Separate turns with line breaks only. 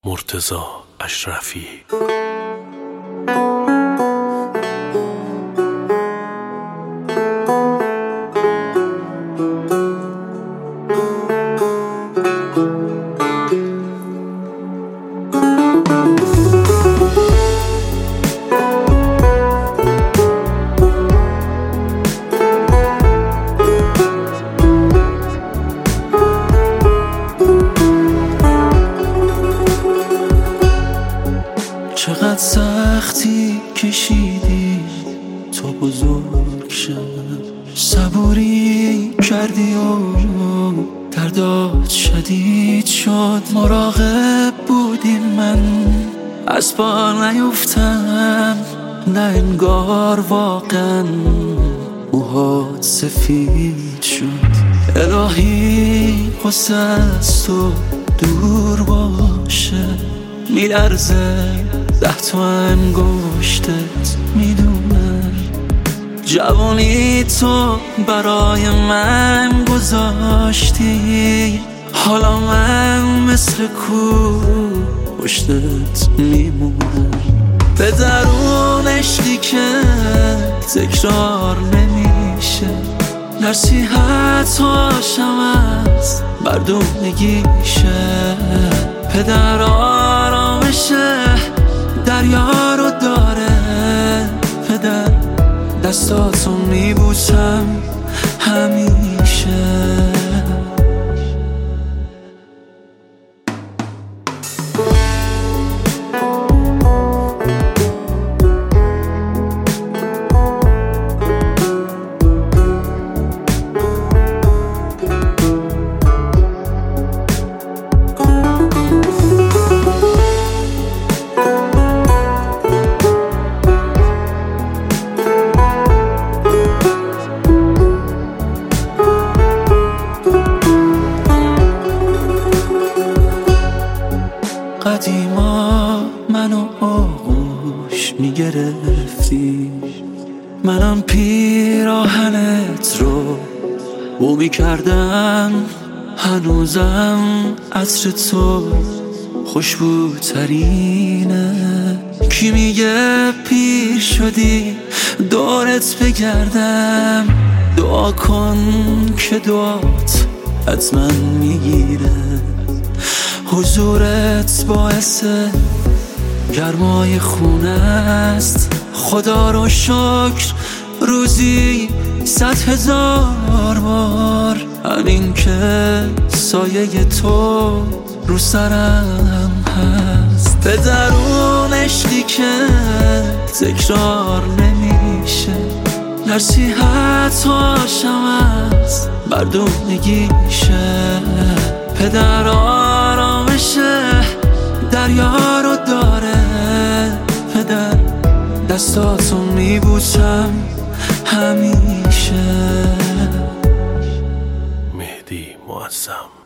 مرتضی اشرفی.
چقدر سختی کشیدی تا بزرگ شم، صبوری کردی و دردات شدید شد. مراقب بودی من از پا نیفتم، نه انگار واقعا موهات سفید شد. الهی قصه از تو دور باشه، میلرزه 10 تا انگشتت میدونم. جوانی تو برای من گذاشتی، حالا من مثل کو پشتت میمونم. به درون عشقی که تکرار نمیشه، نصیحت‌هاشم از مردونگیشه. پدر آرامشه دریا رو داره، پدر دستاتو میبوسم همیشه. قدیما منو آغوش میگرفتی، منم پیراهنت رو بو میکردم. هنوزم عطر تو خوشبوترینه. کی میگه پیر شدی دورت بگردم؟ دعا کن که دعات حتما میگیره. حضورت باعث گرمای خونه است. خدا رو شکر روزی 100,000 بار، همین که سایه تو رو سرم هست. به درون عشقی که تکرار نمیشه، نصیحت‌هاشم از مردونگیشه. پدر آرامشه دریا رو داره، پدر دستاتو میبوسم همیشه.
مهدی معظم.